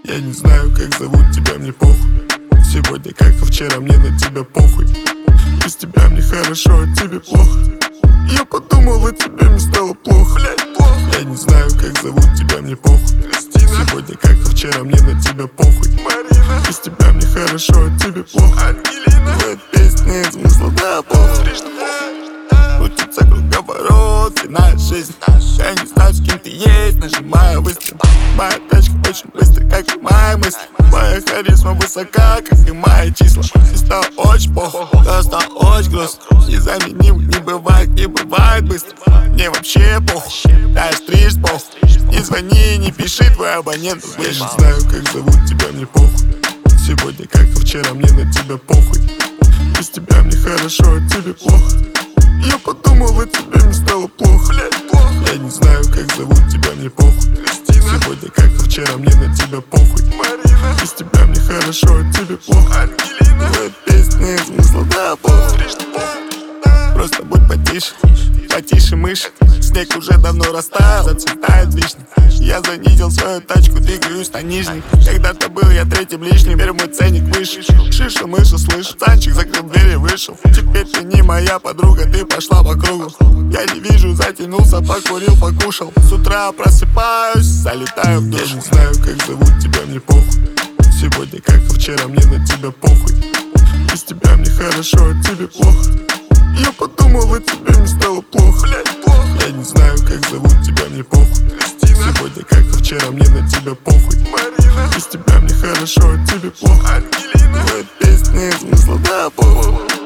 Я не знаю, как зовут тебя, мне похуй. Сегодня, как и вчера, мне на тебя похуй. Без тебя мне хорошо, а тебе плохо. Я подумал о тебе, мне стало плохо. Я не знаю, как зовут тебя, мне похуй. Сегодня, как и вчера, мне на тебя похуй. Без тебя мне хорошо, а тебе плохо. В этой песне нет смысла, да, похуй. Крутится круговорот, иная жизнь. Я не знаю, с кем ты есть, нажимаю выстрел. Моя тачка очень быстро, как и мои мысли. Моя харизма высока, как и мои числа. И стало очень плохо, да, стало очень грустно. Незаменим, не бывает быстро. Мне вообще похуй, да, я стрижь похуй. Не звони, не пиши, твой абонент. Я не знаю, как зовут тебя, мне похуй. Сегодня, как и вчера, мне на тебя похуй. Без тебя мне хорошо, а тебе плохо. Я подумал о тебе, мне стало плохо. Я не знаю, как зовут тебя, мне похуй. Сегодня, как и вчера, мне на тебя похуй. Без тебя мне хорошо, а тебе плохо. В этой песне нет смысла, да, похуй. Просто будь потише, потише мышь. Снег уже давно растаял, зацветает вишня. Я занизил свою тачку, двигаюсь на нижний. Когда-то был я третьим лишним, теперь мой ценник выше. Шиша-мыша, слышь, пацанчик закрыл дверь и вышел. Теперь ты не моя подруга, ты пошла по кругу. Я не вижу, затянулся, покурил, покушал. С утра просыпаюсь, залетаю в душ. Я не знаю, как зовут тебя, мне похуй. Сегодня, как и вчера, мне на тебя похуй. Без тебя мне хорошо, а тебе плохо. Я подумал о тебе, мне стало плохо. Я не знаю, как зовут тебя, мне похуй. Сегодня, как и вчера, мне на тебя похуй. Без тебя мне хорошо, а тебе плохо. В этой песне нет смысла, да, похуй.